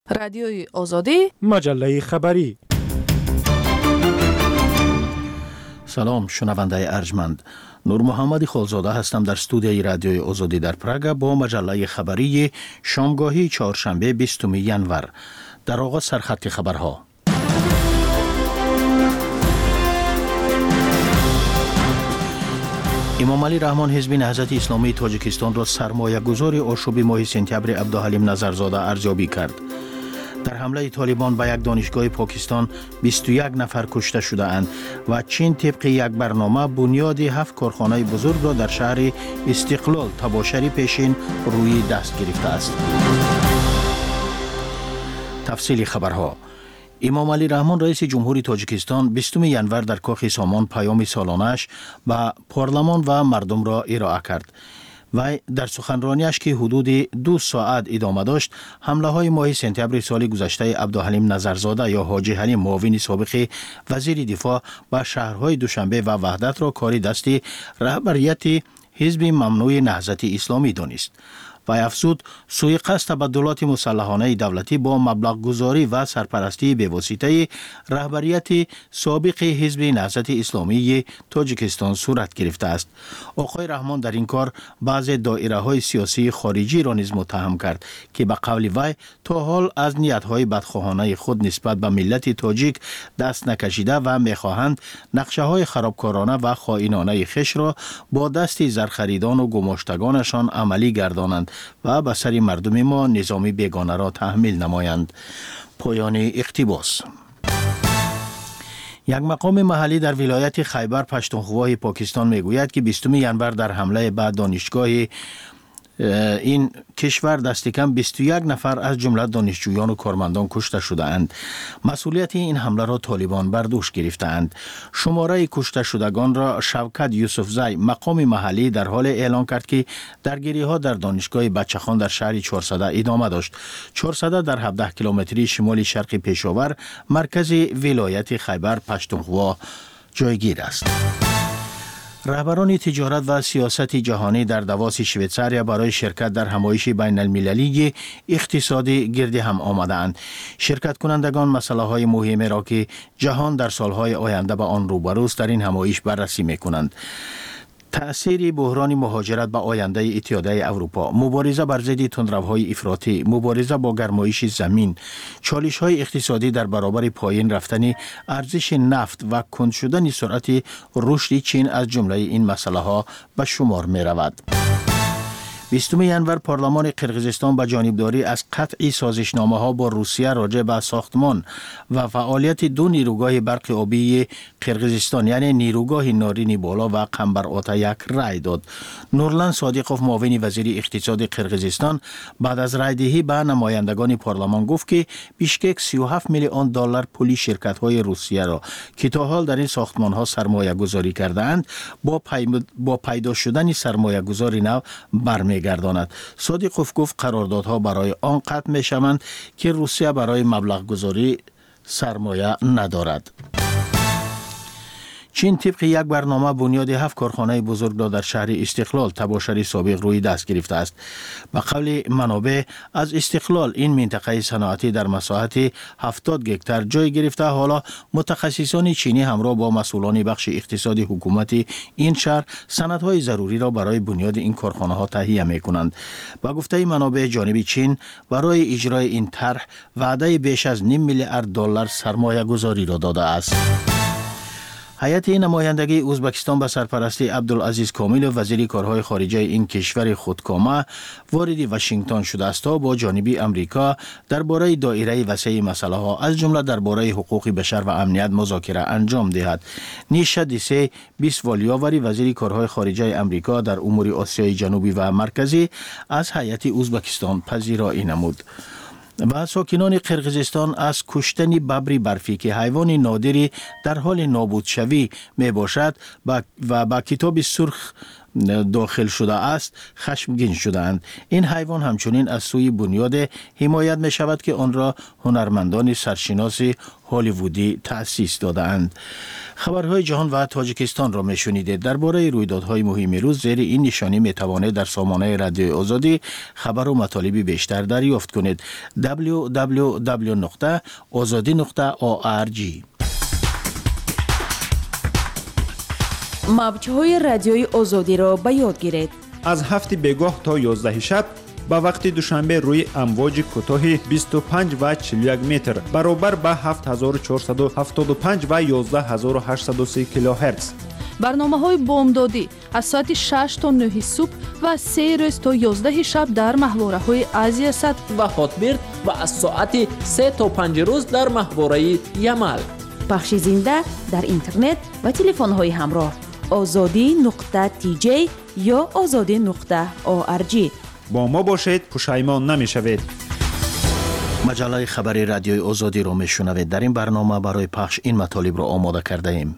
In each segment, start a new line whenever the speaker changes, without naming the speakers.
رادیوی آزادی،
مجله خبری.
سلام شنونده ارجمند، نور محمد خالزاده هستم در استودیوی رادیوی آزادی در پراگ با مجله خبری شامگاهی چهارشنبه 20 ینور. در آغاز سرخط خبرها. امام علی رحمان حزب نهضت اسلامی تاجیکستان را سرمایه گذاری آشوبی ماه سپتامبر عبدالحلیم نظرزاده ارزیابی کرد. در حمله طالبان به یک دانشگاه پاکستان 21 نفر کشته شده اند و چین طبق یک برنامه بنیاد 7 کارخانه بزرگ را در شهر استقلال تباشری پیشین روی دست گرفته است. تفصیل خبرها. امام علی رحمان رئیس جمهوری تاجیکستان 20 ینور در کاخ سامان پیام سالانه‌اش به پارلمان و مردم را ارائه کرد. و در سخنرانیش که حدود 2 ساعت ادامه داشت، حمله های ماه سپتامبر سال گذشته عبدالحلیم نظرزاده یا حاجی حلیم معاون سابق وزیر دفاع به شهرهای دوشنبه و وحدت را کار دست رهبریت حزب ممنوع نهضت اسلامی دانست. و افزود سوءقصد تبدلات مسلحانه دولتی با مبلغ گذاری و سرپرستی به واسطه رهبریت سابق حزب نهضت اسلامی تاجیکستان صورت گرفته است. آقای رحمان در این کار بعض دایره های سیاسی خارجی را نیز متهم کرد که به قول وی تا حال از نیت های بدخواهانه خود نسبت به ملت تاجیک دست نکشیده و میخواهند نقشه های خرابکارانه و خائنانه خویش را با دست زرخریدان و گماشتگانشان عملی گردانند و به سر مردم ما نظامی بیگانه را تحمیل نمایند. پایان اقتباس. یک مقام محلی در ولایت خیبر پشتونخوا پاکستان میگوید که 20 ینور در حمله به دانشگاه این کشور دست کم 21 نفر از جمله دانشجویان و کارمندان کشته شده اند. مسئولیت این حمله را طالبان بر دوش گرفته اند. شماره کشته شدگان را شوکت یوسفزی مقام محلی در حال اعلان کرد که درگیری ها در دانشگاه بچه‌خان در شهر 400 ادامه داشت. 400 در 17 کیلومتری شمال شرق پشاور مرکز ولایت خیبر پشتونخوا جایگیر است. رهبران تجارت و سیاست جهانی در دواس شویتزاریا برای شرکت در همایش بین المللی اقتصادی گرد هم آمدند. شرکت کنندگان مسئله های مهمی را که جهان در سالهای آینده به آن روبروست در این همایش بررسی می کنند. تأثیر بحران مهاجرت به آینده اتحادیه اروپا، مبارزه بر ضد تندروهای افراطی، مبارزه با گرمایش زمین، چالش‌های اقتصادی در برابر پایین رفتن ارزش نفت و کند شدن سرعت رشد چین از جمله این مسئله‌ها به شمار می‌رود. 20 ینور پارلمان قرقیزستان به جانبداری از قطع سازشنامه‌ها با روسیه راجع به ساختمان و فعالیت 2 نیروگاه برق آبی قرقیزستان یعنی نیروگاه نارین بالا و قنبر آتا یک رای داد. نورلان صادقوف معاون وزیر اقتصاد قرقیزستان بعد از رای دهی به نمایندگان پارلمان گفت که بیشکک 37 میلیون دلار پولی شرکت‌های روسیه را که تا حال در این ساختمان‌ها سرمایه گذاری کرده‌اند با پیدا شدن سرمایه گذاری نو گرداند. صادقوف گفت قراردادها برای آن قطع می شوند که روسیه برای مبلغ گذاری سرمایه ندارد. چین طبق یک برنامه بنیاد 7 کارخانه بزرگ را در شهر استقلال تباشری سابق روی دست گرفته است. به قول منابع از استقلال این منطقه صنعتی در مساحت 70 هکتار جای گرفته. حالا متخصصان چینی همراه با مسئولان بخش اقتصادی حکومت این شهر سندهای ضروری را برای بنیاد این کارخانه ها تهیه می کنند. با گفته منابع جانب چین برای اجرای این طرح وعده بیش از 0.5 میلیارد دلار سرمایه گذاری را داده است. هیئت نمایندگی ازبکستان به سرپرستی عبدالعزیز کامل وزیر کارهای خارجه این کشور خودکامه وارد واشنگتن شده است تا با جانب امریکا درباره دایره وسیع مسئله ها از جمله درباره حقوق بشر و امنیت مذاکره انجام دهد. نیشا دیسه بیسوالیاوری وزیر کارهای خارجه امریکا در امور آسیای جنوبی و مرکزی از هیئت ازبکستان پذیرایی نمود. و ساکنان قرقیزستان از کشتن ببر برفی که حیوان نادری در حال نابود شوی می باشد و با کتاب سرخ داخل شده است خشمگین شدند. این حیوان همچنین از سوی بنیاد حمایت می شود که آن را هنرمندان سرشناس هالیوودی تأسیس دادند. خبرهای جهان و تاجیکستان را میشنیدید. درباره رویدادهای مهم روز زیر این نشانی می توانید در سامانه رادیوی آزادی خبر و مطالب بیشتر دریافت کنید. www.azadi.org.
موج‌های رادیوی آزادی را به یاد گیرید.
از 7 بگاه تا 11 شب با وقت دوشنبه روی امواج کوتاه 25 و 41 متر برابر با 7475 و 11803 کیلوهرتز.
برنامه‌های بامدادی از ساعت 6 تا 9 صبح و 3 روز تا 11 شب در محوره‌های آسیا صد
و خاطبرد و از ساعت 3 تا 5 روز در محوره یمل.
پخش زنده در اینترنت و تلفن‌های همراه azadi.tj یا azadi.org.
با ما باشید، پشیمان نمی‌شوید.
مجله خبری رادیوی آزادی را میشنوید. در این برنامه برای پخش این مطالب را آماده کرده ایم.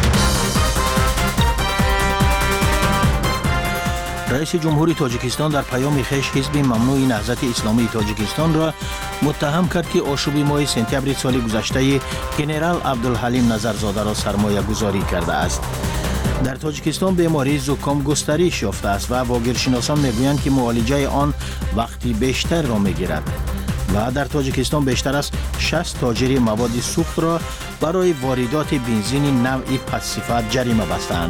رئیس جمهوری تاجیکستان در پیام خویش حزب ممنوع نهضت اسلامی تاجیکستان را متهم کرد که آشوب ماه سپتامبر سال گذشته ژنرال عبدالحلیم نظرزاده را سرمایه گذاری کرده است. در تاجیکستان بیماری زکام گسترش یافته است و واگیرشناسان میگویند که معالجه آن وقتی بیشتر را میگیرد و در تاجیکستان بیشتر از 60 تاجر مواد سوخت را برای واردات بنزین نوعی پس‌صفت جریمه بستند.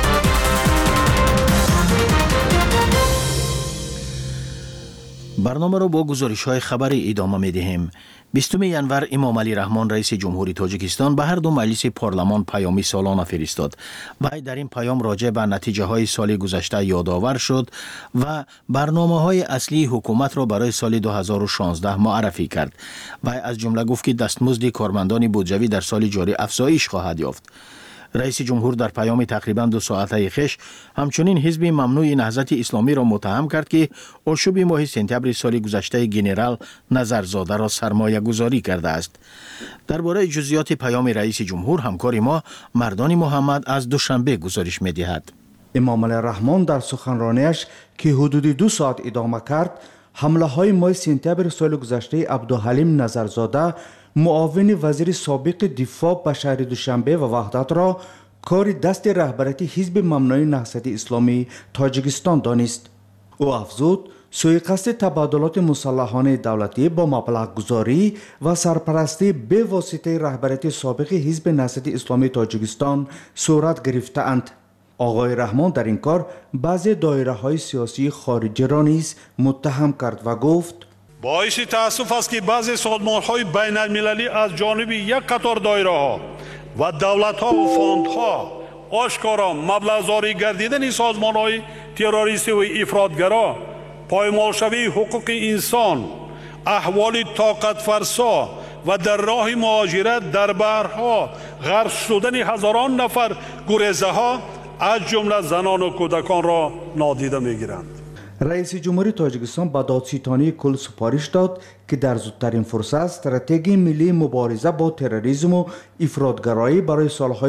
برنامه را با گزارش‌های خبری ادامه می‌دهیم. 20 ژانویه امام علی رحمان رئیس جمهوری تاجیکستان به هر دو مجلس پارلمان پیامی سالانه فرستاد. وی در این پیام راجع به نتیجه‌های سال گذشته یادآور شد و برنامه‌های اصلی حکومت را برای سال 2016 معرفی کرد. وی از جمله گفت که دستمزد کارمندان بودجوی در سال جاری افزایش خواهد یافت. رئیس جمهور در پیام تقریباً 2 ساعته خویش همچنین حزب ممنوع نهضت اسلامی را متهم کرد که آشوب ماه سپتامبر سال گذشته ژنرال نظرزاده را سرمایه گذاری کرده است. درباره جزئیات پیام رئیس جمهور همکار ما مردان محمد از دوشنبه گزارش می‌دهد.
امام علی رحمان در سخنرانیش که حدود 2 ساعت ادامه کرد، حمله های ماه سپتامبر سال گذشته عبدالحلیم نظرزاده معاون وزیر سابق دفاع به شهر دوشنبه و وحدت را کار دست رهبری حزب ممنوع نهضت اسلامی تاجیکستان دانست. او افزود سوءقصد تبادلات مسلحانه دولتی با مبلغ گذاری و سرپرستی به واسطه رهبری سابق حزب نهضت اسلامی تاجیکستان صورت گرفته‌اند. آقای رحمان در این کار بعضی دایره‌های سیاسی خارجی را نیز متهم کرد و گفت
باعث تأسف است که بعضی سازمان‌های بین‌المللی از جانب یک قطار دایره‌ها و دولت‌ها و فاندها آشکارا مبلغ‌زایی گردیدن سازمان‌های تروریستی و افراطگرا، پایمالشوی حقوق انسان، احوال طاقت فرسا و در راه مهاجرت در بحرها غرق شدن هزاران نفر گریزه‌ها از جمله زنان و کودکان را نادیده می‌گیرند.
رئیس جمهوری تاجیکستان به دادستانی کل سپارش داد که در زودترین فرصت استراتژی ملی مبارزه با تروریسم و افراطگرایی برای سالهای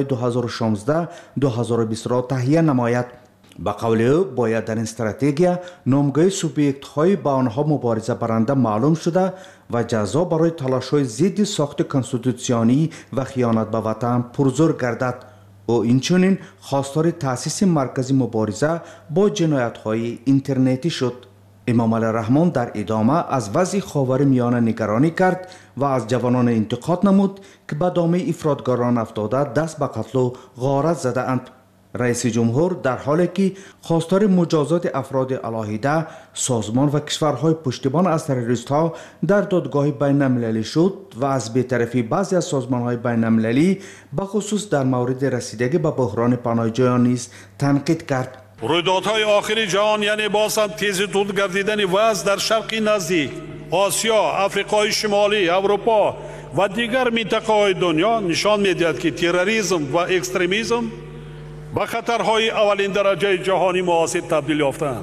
2016-2020 را تهیه نماید. به قول او باید در این استراتژی نامگاه سوبیکت‌های با آنها مبارزه برنده معلوم شده و جزا برای تلاش‌های ضد ساخت کنستیتوسیونی و خیانت به وطن پرزور گردد. او اینچنین خواستار تأسیس مرکز مبارزه با جنایت‌های اینترنتی شد. امام علی رحمان در ادامه از وضع خاورمیانه نگرانی کرد و از جوانان انتقاد نمود که به دامه افراطگران افتاده دست به قتل و غارت زده اند. رئیس جمهور در حالی که خواستار مجازات افراد علیحده، سازمان و کشورهای پشتیبان از تروریست‌ها در دادگاه بین‌المللی شد و از بی‌طرفی بعضی از سازمان‌های بین‌المللی به خصوص در مورد رسیدگی به بحران پناهجویان نیز تنقید کرد.
رویدادهای آخر جهان یعنی باز هم تیزتر گردیدن وضع در شرق نزدیک، آسیا، آفریقای شمالی، اروپا و دیگر منطقه‌های دنیا نشان می‌دهد که تروریسم و اکستریمیسم به خطرهای اولین درجه جهانی معاصر تبدیل یافتند.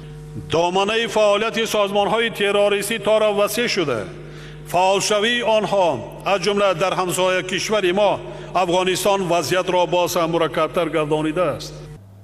دامنه فعالیت سازمان‌های تروریستی تا را وسیع شده. فعالشوی آنها از جمله در همسایه کشور ما افغانستان وضعیت را باز هم مرکب‌تر گردانیده است.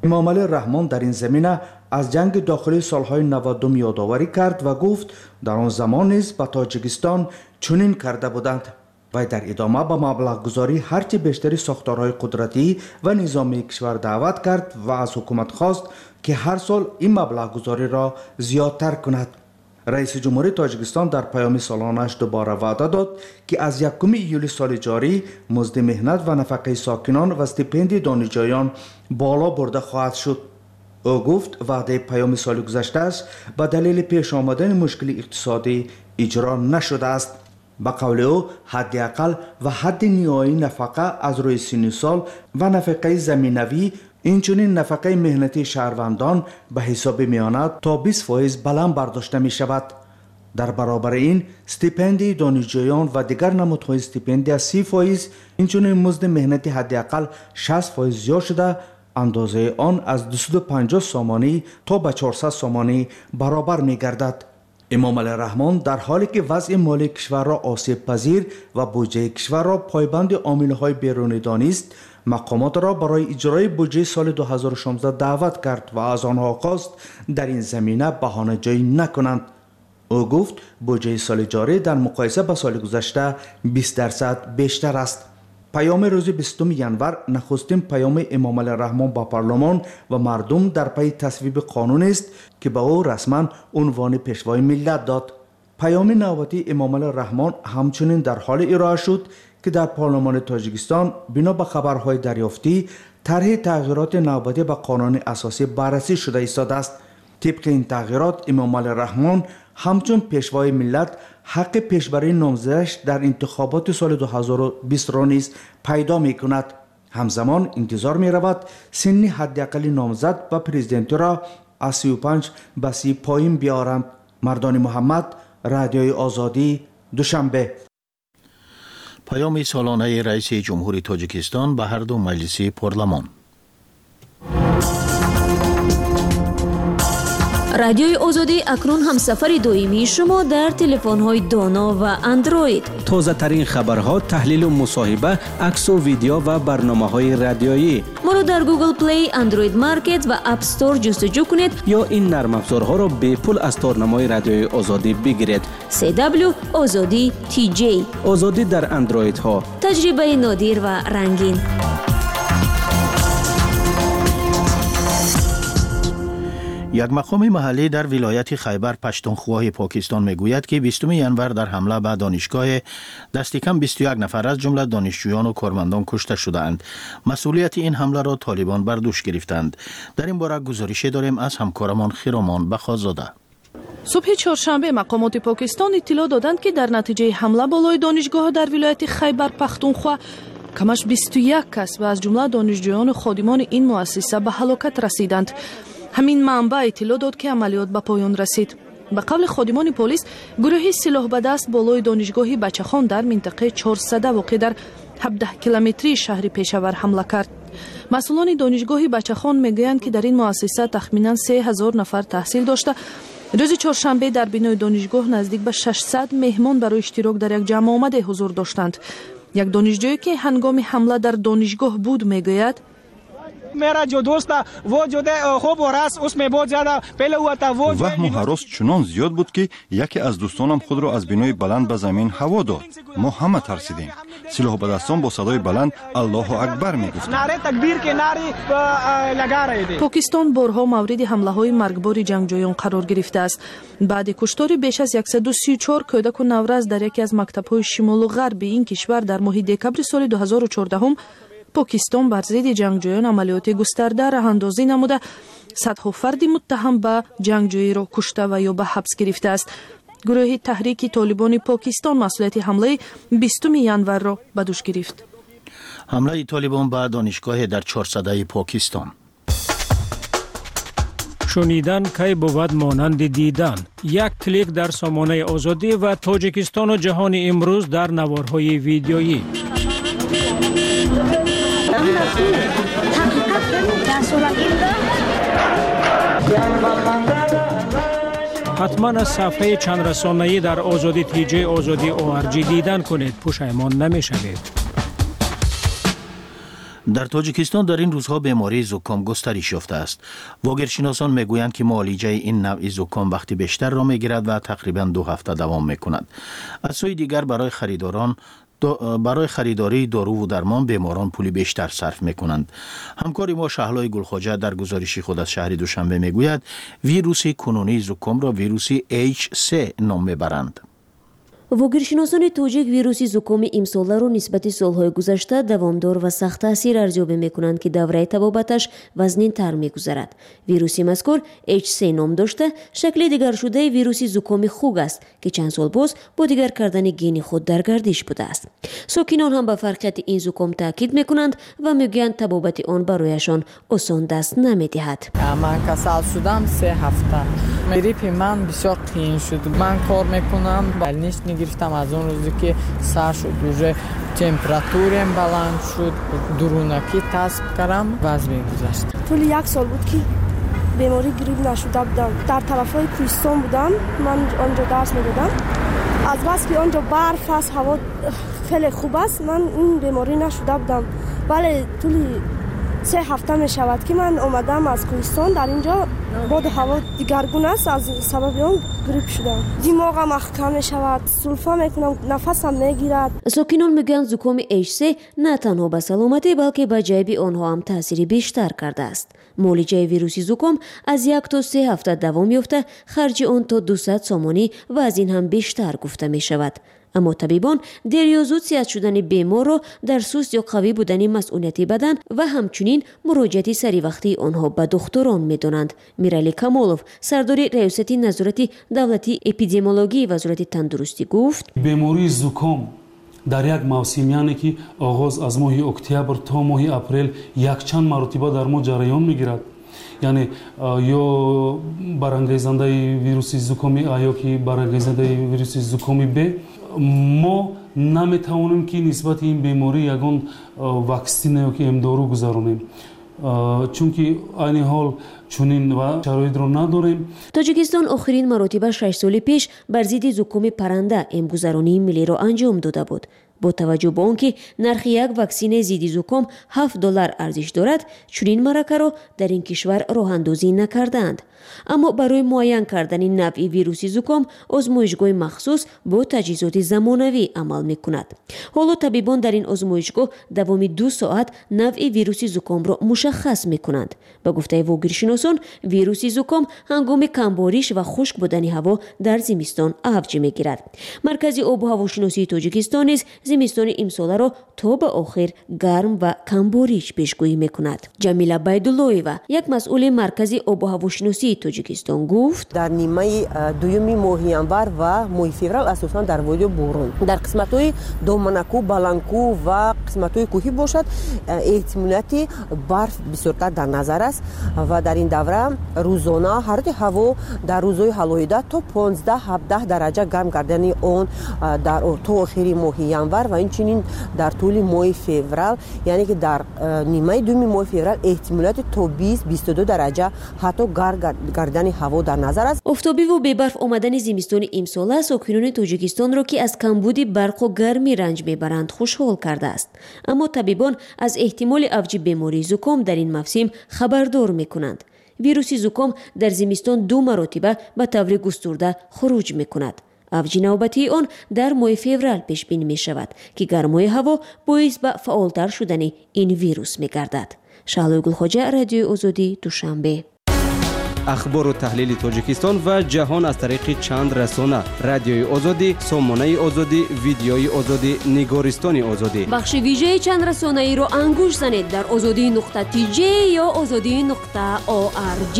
امامعلی رحمان در این زمینه از جنگ داخلی سالهای 92 یادآوری کرد و گفت در آن زمان نیز به تاجیکستان چنین کرده بودند. و در ادامه به مبلغ گذاری هرچی بیشتری ساختارهای قدرتی و نظامی کشور دعوت کرد و از حکومت خواست که هر سال این مبلغ گذاری را زیادتر کند. رئیس جمهوری تاجیکستان در پیام سالانش دوباره وعده داد که از 1 ایول سال جاری مزد مهنت و نفقه ساکنان و استیپندی دانشجویان بالا برده خواهد شد. او گفت وعده پیام سال گذشته‌اش به دلیل پیش آمدن مشکل اقتصادی اجرا نشده است. به قول او حداقل و حد نهایی نفقه از روی 30 سال و نفقه زمینوی اینچنین نفقه مهنتی شهروندان به حساب میآید تا 20% بلند برداشته می شود. در برابر این استیپندی دانشجویان و دیگر نمودهای استیپندی از 30%، اینچنین مزد مهنتی حداقل 60% زیاد شده، اندازه آن از 250 سامانی تا به 400 سامانی برابر می گردد. امامعلی رحمان در حالی که وضع مالی کشور را آسیب پذیر و بودجه کشور را پایبند عامل‌های بیرونی دانست، مقامات را برای اجرای بودجه سال 2016 دعوت کرد و از آنها خواست در این زمینه بهانه جویی نکنند. او گفت بودجه سال جاری در مقایسه با سال گذشته 20% بیشتر است. پیام روز 20 ژانویه نخستین پیام امامعلی رحمان با پارلمان و مردم در پی تصویب قانون است که به او رسما عنوان پیشوای ملت داد. پیام نوبتی امامعلی رحمان همچنین در حال ارائه شد که در پارلمان تاجیکستان بنا به خبرهای دریافتی طرح تغییرات نوبتی به قانون اساسی بررسی شده ایستاده است. طبق این تغییرات امامعلی رحمان همچون پیشوای ملت حق پیشبری نامزدش در انتخابات سال 2020 را نیز پیدا می کند. همزمان انتظار می رود سن حداقل نامزد و پرزیدنتی را از 35 به 30 پایین بیارند. مردان محمد، رادیوی آزادی، دوشنبه.
پیام سالانه رئیس جمهوری تاجیکستان به هر دو مجلس پارلمان.
رادیوی آزادی اکنون هم سفر دویمی شما در تلفن‌های دانا و اندروید.
تازه ترین خبرها، تحلیل و مصاحبه، عکس و ویدیو و برنامه‌های رادیویی.
ما رو در گوگل پلی، اندروید مارکت و اپ استور جستجو کنید
یا این نرم افزارها را به پول از تارنمای رادیوی آزادی بگیرید.
CW آزادی TJ.
آزادی در اندروید ها.
تجربه نادر و رنگین.
یک مقام محلی در ولایت خیبر پشتونخوا پاکستان میگوید که 20 ژانویه در حمله به دانشگاه دست کم 21 نفر از جمله دانشجویان و کارمندان کشته شدند. مسئولیت این حمله را طالبان بر دوش گرفتند. در این باره گزارش داریم از همکارمان خیرامان بخازاده.
صبح چهارشنبه مقامات پاکستان اطلاع دادند که در نتیجه حمله بالای دانشگاه در ولایت خیبر پختونخوا کمش 21 کس و از جمله دانشجویان و خادمان این مؤسسه به هلاکت رسیدند. همین منبع اطلاع داد که عملیات به پایان رسید. به قول خادمان پلیس، گروهی سلاح به دست بالای دانشگاه بچه‌خان در منطقه 400 واقع در 17 کیلومتری شهر پشاور حمله کرد. مسئولان دانشگاه بچه‌خان میگویند که در این مؤسسه تخمینا 3000 نفر تحصیل داشته. روز چهارشنبه در بینای دانشگاه نزدیک به 600 مهمان برای اشتراک در یک جمع آمده حضور داشتند. یک دانشجویی که هنگام حمله در دانشگاه بود میگوید:
मेरा जो दोस्त था वो जो है खूब हरास उसमें बहुत ज्यादा पहले हुआ था वो
वهم हरास चुनान زیاد بود که یکی از دوستانم خود را از بینای بلند به زمین هوا داد. ما همه ترسیدیم. سلاح به دستان با صدای بلند الله اکبر میگفت.
نعره تکبیر के नारे लगा रहे थे.
پاکستان بارها مورد حمله‌های مرگبار جنگجویان قرار گرفته است. بعد کشتار بیش از 134 کودک و نوروز در یکی از مکتب‌های شمال و غرب این کشور در ماه دکمبر سال 2014 پاکستان بر ضد جنگجویان عملیات گسترده راه اندازی نموده صدها فرد متهم به جنگجویی را کشته و یا به حبس گرفته است. گروه تحریک طالبان پاکستان مسئولیت حمله 20 ژانویه را به دوش گرفت.
حمله طالبان به دانشگاه در 400 پاکستان.
شنیدن کی بود مانند دیدن. یک کلیک در سامانه آزادی و تاجیکستان و جهان امروز در نوارهای ویدیویی. حتما از صفحه چند رسانه‌ای در آزادی TJ آزادی ORG دیدن کنید، پشیمان نمی‌شوید.
در تاجیکستان در این روزها بیماری زکام گسترش یافته است. واگیرشناسان میگویند که معالجه این نوع زکام وقتی بیشتر را میگیرد و تقریبا 2 هفته دوام میکند. از سوی دیگر برای خریداری دارو و درمان بیماران پولی بیشتر صرف میکنند. همکار ما شهلای گلخواجه در گزارشی خود از شهر دوشنبه میگوید ویروس کنونی زکام را ویروسی H3 نام میبرند.
واگیرشناسان توجیک ویروسی زکام امساله را نسبت سالهای گذشته دوامدار و سخت تاثیر ارزیابی میکنند که دوره طبابتش وزنین تر میگذرد. ویروسی مذکور H3 نام داشته شکل دیگر شده ویروسی زکام خوگ است که چند سال باز با دیگر کردن گین خود در گردش بوده است. ساکنان هم به فرقیت این زکام تاکید میکنند و میگویند طبابت آن برایشان آسان دست نمیدهد.
من کسل شدم 3 هفته. گریپ من بسیار قین شد. من کار میکنم بلنیش گرفتم از اون روزی که سر شد دوره تمپراتورم بلند شد درونکی تسب کردم وزنم گذشت.
طول 1 سال بود که بیماری گریپ نشده بودم. در طرفای کوهستان بودم، من آنجا درس میدادم. از بس که آنجا برف است، هوا خیلی خوب است، من این بیماری نشده بودم. ولی طول 3 هفته می شود که من آمدم از کوهستان. در اینجا باد هوا دیگرگون است، از سبب اون گریپ شدم. دماغم اخکم می شود، سلفا میکنم، نفسم میگیرد.
ساکنان میگن زکام H3 نه تنها به سلامتی بلکه به جیب آنها هم تاثیری بیشتر کرده است. معالجه ویروسی زکام از 1 تا 3 هفته دوام یافته، خرج آن تا 200 سامانی و از این هم بیشتر گفته می شود. اما طبیبان دیر یا زود صحت شدن بیمار را در سست یا قوی بودن مسئولیتی بدن و همچنین مراجعت سری وقتی آنها به دکتران می‌دانند. میرالی کمالوف سردار ریاست نظارت دولتی اپیدمیولوژی وزارت تندرستی گفت
بیماری زکام در یک موسم یعنی که آغاز از ماه اکتبر تا ماه اپریل یک چند مرتبه در ما جریان می‌گیرد. یعنی یا برانگیزنده ویروس زکامی یا که برانگیزنده ویروس زکامی ب ما نمیتوانیم که نسبت این بیماری یگان واکسن یا که امدارو گذارونیم چون که این حال چنین و شرایط رو نداریم.
تاجیکستان آخرین مراتب 6 سال پیش بر ضد زکام پرنده امگذرانی ملی را انجام داده بود. با توجه به آنکه نرخ یک واکسن ضد زکام $7 ارزش دارد، چنین مرکه را در این کشور راه اندازی نکردند. اما برای معاین کردن نوع ویروسی زکام آزمایشگاه مخصوص با تجهیزات زمانوی عمل میکند. حالا طبیبان در این آزمایشگاه دوام 2 ساعت نوع ویروسی زکام را مشخص میکنند. به گفته واگیرشناسان ویروسی زکام هنگام کمباریش و خشک بودن هوا در زمستان اوج میگیرد. مرکز آب و هواشناسی تاجیکستان نیز زمستان امسال را تا به آخر گرم و کمباریش پیشگویی میکند. جمیله بیدالله‌ایوا یک مسئول مرکز آب و هواشناسی تاجیکستان گفت
در نیمه دوم ماه ینور و ماه فوریه اساسا در وادی بورون در قسمت‌های دومنکو، بالانکو و قسمت‌های کوهی باشد احتمالیت برف بسیار در نظر است و در این دوره روزانه حرارت هوا در روزهای حلویده تا 15-17 درجه گرم کردن آن در تا آخر ماه ینور و اینچنین در طول ماه فوریه یعنی که در نیمه دوم ماه فوریه احتمالیت تا 20-22 درجه حتی گردن هوا در نظر است.
آفتابی و ببرف آمدن زمستان امسال ساکنان تاجیکستان را که از کمبود برق و گرمی رنج میبرند خوشحال کرده است. اما طبیبان از احتمال اوج بیماری زکام در این موسم خبردار میکنند. ویروس زکام در زمستان 2 مرتبه به طور گسترده خروج میکند. اوج نوبتی آن در ماه فوریه پیش بینی می شود که گرمای هوا باعث به فعالتر شدن این ویروس می گردد. شهلای گلخواجه، رادیوی آزادی، دوشنبه.
اخبار و تحلیل تاجیکستان و جهان از طریق چند رسانه: رادیوی آزادی، سامانه آزادی، ویدیوی آزادی، نگارستان آزادی.
بخش ویژه چند رسانه ای را انگوش زنید در azadi.tj یا azadi.org.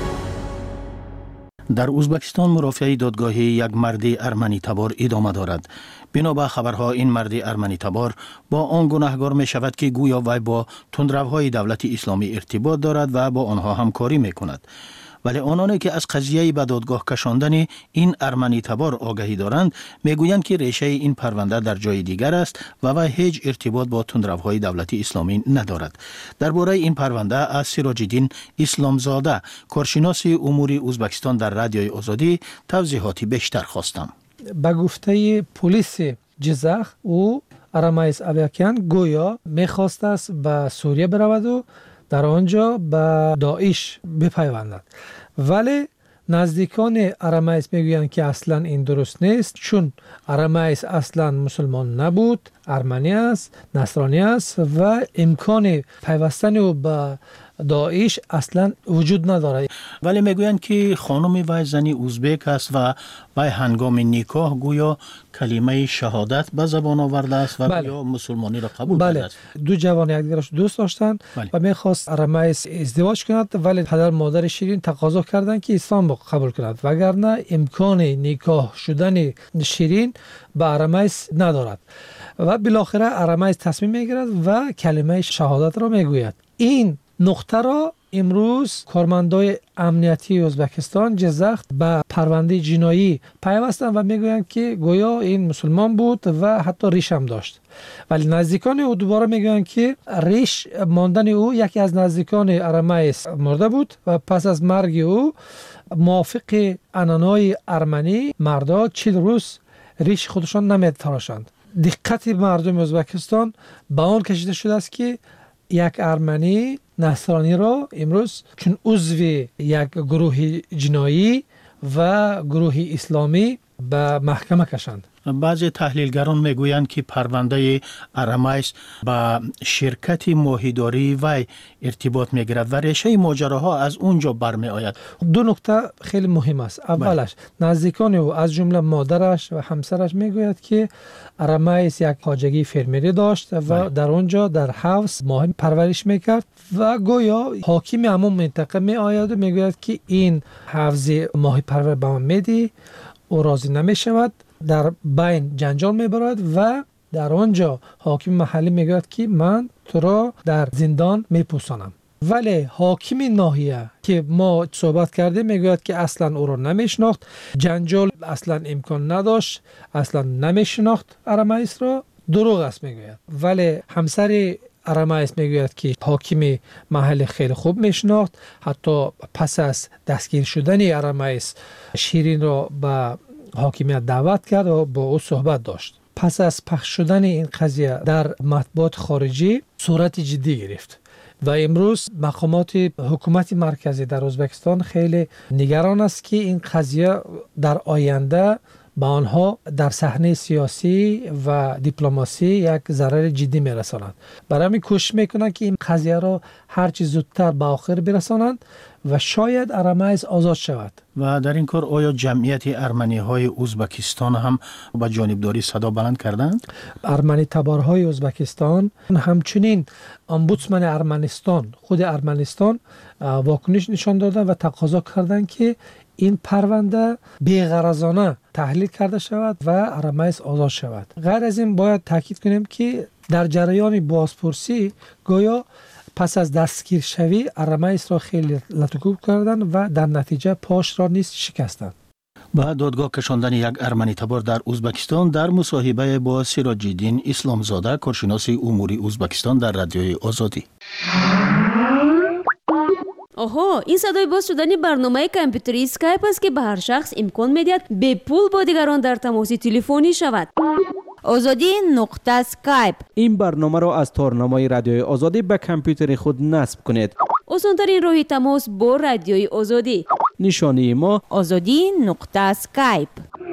در ازبکستان مرافعه دادگاهی یک مرد ارمنی تبار ادامه دارد. بنا به خبرها این مرد ارمنی تبار با آن گناهکار می شود که گویا وی با تندروهای دولت اسلامی ارتباط دارد و با آنها همکاری می کند. ولی آنانی که از قضیه به دادگاه کشاندن این ارمنی تبار آگاهی دارند میگویند که ریشه این پرونده در جای دیگر است و وی هیچ ارتباط با تندروهای دولت اسلامی ندارد. درباره این پرونده از سراج الدین اسلامزاده، کارشناس امور ازبکستان در رادیوی آزادی، توضیحاتی بیشتر خواستم.
به گفته پلیس جزخ او آرامایس آویاکیان گویا میخواست است به سوریه برود و در آنجا به داعش بپیوندد، ولی نزدیکان آرامایس میگویند که اصلا این درست نیست، چون آرامایس اصلا مسلمان نبود، ارمنی است، نصرانی است و امکان پیوستن او به داعش اصلا وجود نداره.
ولی میگویند که خانم وی زنی ازبک است و وی هنگام نکاح گویا کلمه شهادت به زبان آورده است و گویا مسلمانی را قبول کرده است.
دو جوان یکدیگرش دوست داشتند و میخواست آرامایس ازدواج کند، ولی پدر مادر شیرین تقاضا کردند که اسلام قبول کند، وگرنه امکان نکاح شدن شیرین به آرامایس ندارد. و بالاخره آرامایس تصمیم میگیرد و کلمه شهادت را میگوید. این نقطه را امروز کارمندای امنیتی ازبکستان جزخت به پرونده جنایی پیوستند و میگویند که گویا این مسلمان بود و حتی ریش هم داشت، ولی نزدیکان او دوباره میگویند که ریش ماندن او یکی از نزدیکان آرامایس مرده بود و پس از مرگ او موافق عنعنای ارمنی مردا 40 روز ریش خودشان نمیتراشند. دقت مردم ازبکستان به آن کشیده شده است که یک ارمنی نصرانی را امروز چون عضو یک گروه جنایی و گروه اسلامی به محکمه کشند.
بعضی تحلیلگران میگویند که پرونده آرامایس با شرکت ماهیداری و ارتباط میگیرد و ریشه ماجراها از اونجا برمی آید.
دو نکته خیلی مهم است. اولش نزدیکان او از جمله مادرش و همسرش میگوید که آرامایس یک خواجگی فرمری داشت و در اونجا در حوض ماهی پرورش میکرد و گویا حاکم همون منطقه می آید و میگوید که این حوض ماهی پرور به من میدی، او راضی نمی شود، در بین جنجال میبرد و در آنجا حاکم محلی میگوید که من تو را در زندان میپوسانم. ولی حاکم ناحیه که ما صحبت کردیم میگوید که اصلا او را نمیشناخت، جنجال اصلا امکان نداشت، اصلا نمیشناخت آرامایس را. دروغ است میگوید. ولی همسر آرامایس میگوید که حاکم محل خیلی خوب میشناخت، حتی پس از دستگیر شدن آرامایس شیرین را به حاکمیت دعوت کرد و با او صحبت داشت. پس از پخش شدن این قضیه در مطبوعات خارجی صورت جدی گرفت و امروز مقامات حکومت مرکزی در ازبکستان خیلی نگران است که این قضیه در آینده به آنها در صحنه سیاسی و دیپلماسی یک ضرر جدی میرساند. برای همین کوشش میکنند که این قضیه را هرچی زودتر به آخر برسانند و شاید آرامایس آزاد شود.
و در این کار آیا جمعیت ارمنی های ازبکستان هم با جانبداری صدا بلند کردند؟
ارمنی تبارهای ازبکستان همچنین امبودسمن ارمنستان، خود ارمنستان واکنش نشان دادند و تقاضا کردند که این پرونده بی‌غرضانه تحلیل کرده شود و آرامایس آزاد شود. غیر از این باید تاکید کنیم که در جریان بازپرسی گویا پس از دستگیر شوی آرامایس را خیلی لطوکوب کردند و در نتیجه پاش را نیز شکستند.
با دادگاه کشاندن یک ارمنی تبار در ازبکستان در مصاحبه با سراج الدین اسلامزاده، کارشناس امور ازبکستان در رادیوی آزادی.
آها، این صدای باز شدن برنامه کامپیوتری اسکایپ است که به هر شخص امکان میدهد به پول با دیگران در تماس تلفنی شود. آزادی نقطه اسکایپ.
این برنامه را از تارنمای رادیوی آزادی به کامپیوتر خود نصب کنید.
آسان‌ترین راه تماس با رادیوی آزادی.
نشانی ما
آزادی نقطه اسکایپ.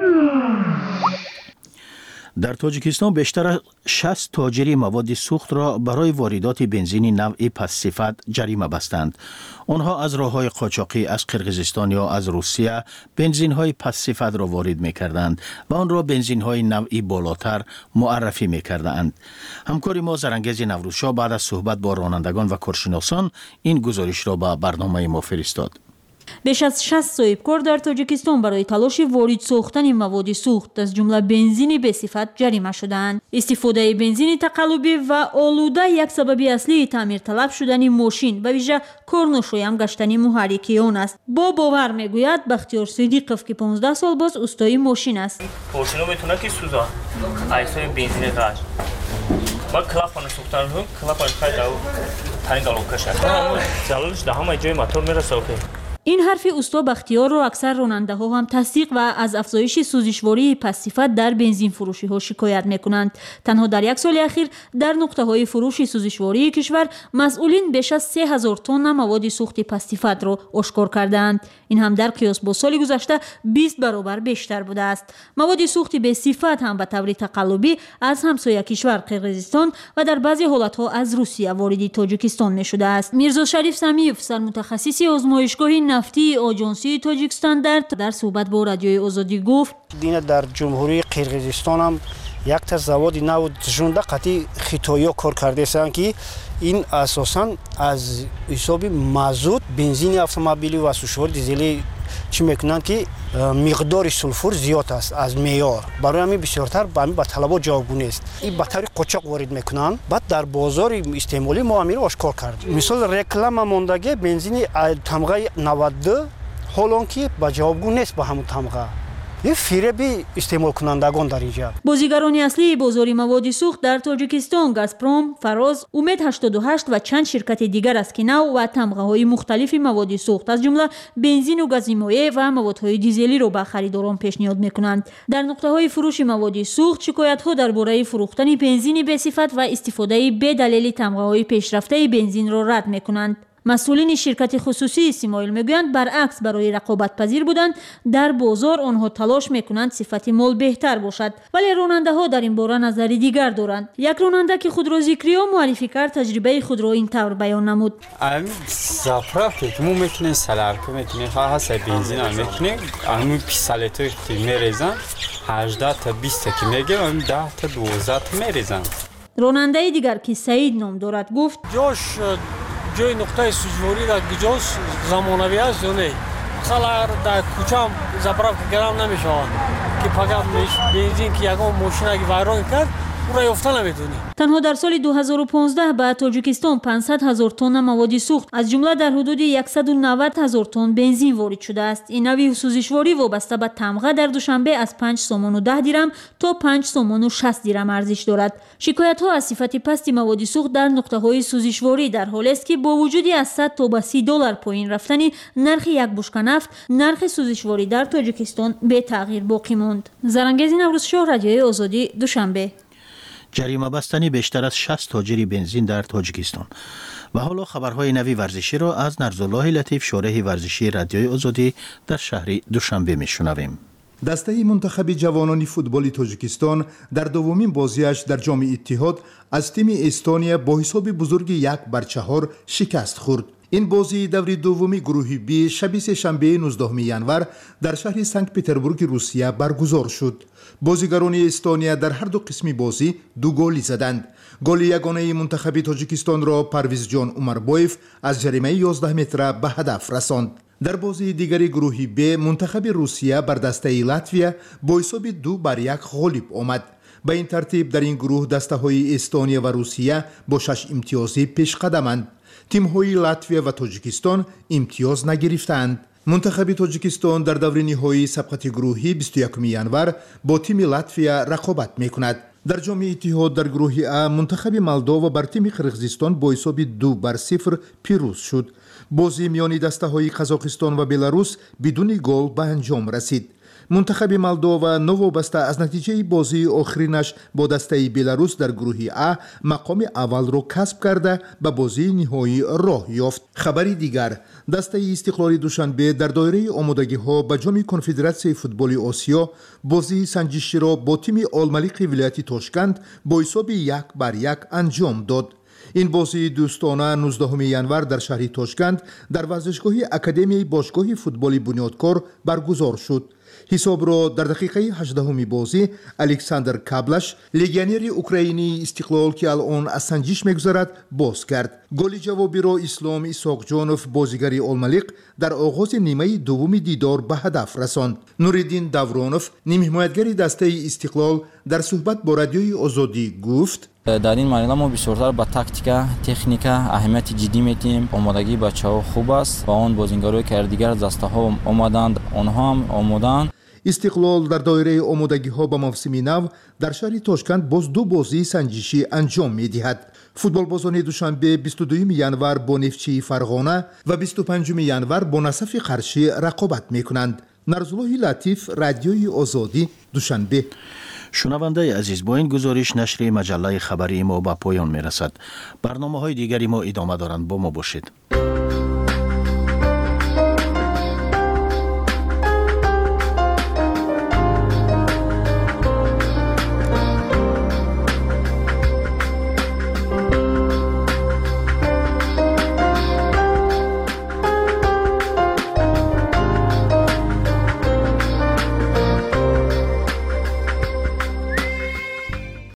در تاجیکستان بیشتر از 60 تاجر مواد سوخت را برای واردات بنزین نوعی پس صفت جریمه بستند. آنها از راه‌های قاچاقی از قرقیزستان یا از روسیه بنزین‌های پس صفت را وارد می‌کردند و آن را بنزین‌های نوعی بالاتر معرفی می‌کردند. همکار ما زرنگیز نوروزشاه بعد از صحبت با رانندگان و کارشناسان این گزارش را به برنامه ما فرستاد.
بیش از 60 صاحبکار در تاجیکستان برای تلاش وارد ساختن مواد سوخت از جمله بنزین به صفت جریمه شدند. استفاده بنزین تقلبی و آلوده یک سبب اصلی تعمیر طلب شدن ماشین و ویژه کارنشایم گشتن محرک آن است. با باور میگوید بختیار صدیقov که 15 سال باز استای ماشین است.
ماشینو میتونه که سوزا ایسای بنزین غاز با کلاپان سوختن رو کلاپان خیلی تنگ الو کشه. جلوش ده همه جای موتور میرسه.
این حرف اوستا بختیار رو اکثر راننده ها هم تصدیق و از افزایش سوزشواری پس‌صفت در بنزین فروشی ها شکایت میکنند. تنها در یک سال اخیر در نقطه های فروش سوزشواری کشور مسئولین بیش از 3000 تن مواد سوخت پس‌صفت را آشکار کردند. این هم در قیاس با سال گذشته 20 برابر بیشتر بوده است. مواد سوخت به صفت هم به طور تقلبی از همسایه کشور قرقیزستان و در بعضی حالت ها از روسیه وارد تاجیکستان می شده است. میرزا شریف سمیف سرمتخصص آزمایشگاه نفتی آژانسی تاجیکستان در صحبت با رادیوی آزادی گفت
دینا در جمهوری قرقیزستان هم یک تا زواد نو جونده قطعی خیتویا کار کرده است که این اساساً از حساب مازوت بنزین اتومبیلی و سوشوار دیزلی چی میکنن که مقدار سولفور زیاد است از معیار برای همین بسیارتر با طلبات جوابگو نیست. این به طور قاچاق وارد میکنن بعد در بازار استعمالی ما امیر آشکار کرد. مثال رکلام ماندگی بنزین تمغه 92 حالان که با جوابگو نیست با همون تمغه. این فریبی استعمال کنندگان در اینجا. بازیگران اصلی بازار مواد سوخت در تاجیکستان گازپروم، فراز، امید 88 و چند شرکت دیگر است که نو و تمغه های مختلف مواد سوخت از جمله بنزین و گاز مایع و موادهای دیزلی را به خریداران پیشنهاد میکنند. در نقطه های فروش مواد سوخت شکایت ها درباره فروختن بنزین به صفت و استفاده به دلیل تمغه های پیشرفته بنزین را رد میکنند. مسئولین شرکت خصوصی سیمایل میگویند برعکس برای رقابت پذیر بودند در بازار آنها تلاش میکنند صفت مال بهتر باشد ولی راننده ها در این باره نظر دیگر دارند. یک راننده که خود را ذکری و معرفی کرد تجربه خود را این طور بیان نمود.
زاپراک مو میتونه سلارکو میتونه هست بنزین هم میتونه همون پیستالتو میریزن 18 تا 20 که میگه اون 10 تا 12 میریزن.
راننده دیگر که سعید نام دارد گفت
جوش جای نقطه سوزواری در گجاز زمانوی است یا نه؟ مثلا در کوچه هم زپراک گرم نمیشه که فقط بنزین که یکم ماشین اگه ویران کرد اون را یافته نمیتونی.
تنها در سال 2015 به تاجیکستان 500,000 تن مواد سوخت از جمله در حدود 190,000 تن بنزین وارد شده است. این نوع سوزشواری وابسته به تمغه در دوشنبه از 5 سومن و 10 دیرم تا 5 سومن و 60 دیرم ارزش دارد. شکایت ها از صفت پست مواد سوخت در نقطه های سوزشواری در حالی است که با وجود از 100 تا به 30 دلار پایین رفتن نرخ یک بشکه نفت نرخ سوزشواری در تاجیکستان به تغییر باقی ماند. زرنگیز نوروز شاه، رادیوی آزادی، دوشنبه.
جریمه بستنی بیشتر از 60 تاجر بنزین در تاجیکستان. و حالا خبرهای نوی ورزشی را از نرزالله لطیف، شارح ورزشی رادیوی آزادی در شهر دوشنبه میشنویم.
دسته منتخب جوانان فوتبال تاجیکستان در دومین بازیش در جام اتحاد از تیم استونیا با حساب بزرگ 1-4 شکست خورد. این بازی دور دومی گروه بی شب سه‌شنبه 19 ینور در شهر سنت پترزبورگ روسیه برگزار شد. بازیگران استونیا در هر دو قسم بازی 2 گل زدند. گل یگانه منتخب تاجیکستان را پرویز جان عمربایف از جریمه 11 متره به هدف رساند. در بازی دیگری گروه ب منتخب روسیه بر دسته لاتویا با حساب 2-1 غالب آمد. به این ترتیب در این گروه دسته های استونیا و روسیه با 6 امتیازی پیش قدمند. تیم های لاتویا و تاجیکستان امتیاز نگرفتند. منتخب تاجیکستان در دور نهایی سبقت گروهی 21 ینور با تیم لاتویا رقابت میکند. در جام اتحاد در گروه ا منتخب مالدووا بر تیم قرقیزستان با حساب 2-0 پیروز شد. بازی میان دسته های قزاقستان و بلاروس بدون گل به انجام رسید. منتخب مالدووا نوابسته از نتیجه بازی آخرینش با دسته بلاروس در گروه ا مقام اول را کسب کرده به بازی نهایی راه یافت. خبری دیگر، دسته استقلال دوشنبه در دایره آمادگی ها به جام کنفدراسیون فوتبال آسیا بازی سنجشی را با تیم آلملیق ولایت تاشکند با حساب 1-1 انجام داد. این بازی دوستانه 19 ینور در شهر تاشکند در ورزشگاه اکادمی باشگاه فوتبال بنیادکار برگزار شد. حساب را در دقیقه 18 بازی الکساندر کابلش، لگیونر اوکراینی استقلال که الان از سنجش میگذرد، باز کرد. گل جوابی را اسلام ایساق جانوف بازیگر آلملیق در آغاز نیمه دوم دیدار به هدف رساند. نوریدین دورانوف، نیم حمایتگر دسته استقلال، در صحبت با رادیوی آزادی گفت:
در این مرحله ما بسیارتر با تاکتیکا، تکنیکا اهمیت جدی میدیم. آمادگی بچه‌ها خوب است و اون بازیگرایی که دیگر دسته ها آمادند، آنها هم آمادند.
استقلال در دایره آمادگی‌ها به موسم نو در شهر تاشکند باز 2 بازی سنجشی انجام می‌دهد. فوتبالبازان دوشنبه 22 ینور با نفتچی فرغانه و 25 ینور با نصف قرشی رقابت می‌کنند. نرزالله لطیف، رادیوی آزادی، دوشنبه.
شنونده عزیز، با این گزارش نشر مجله خبری ما به پایان می‌رسد. برنامه‌های دیگری ما ادامه دارند. با ما باشید.